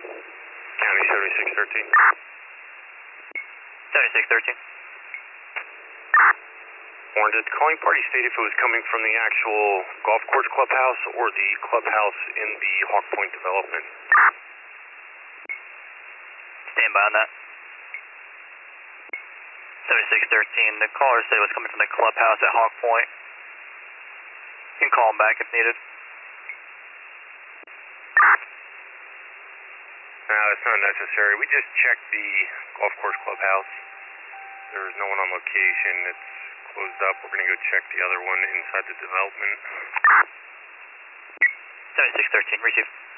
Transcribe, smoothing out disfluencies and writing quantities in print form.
County 7613. 7613. Warren, did the calling party state if it was coming from the actual golf course clubhouse or the clubhouse in the Hawk Point development? Stand by on that. 7613, the caller said it was coming from the clubhouse at Hawk Point. You can call him back if needed. No, it's not necessary. We just checked the golf course clubhouse. There was no one on location. It's closed up. We're going to go check the other one inside the development. 7613, receive.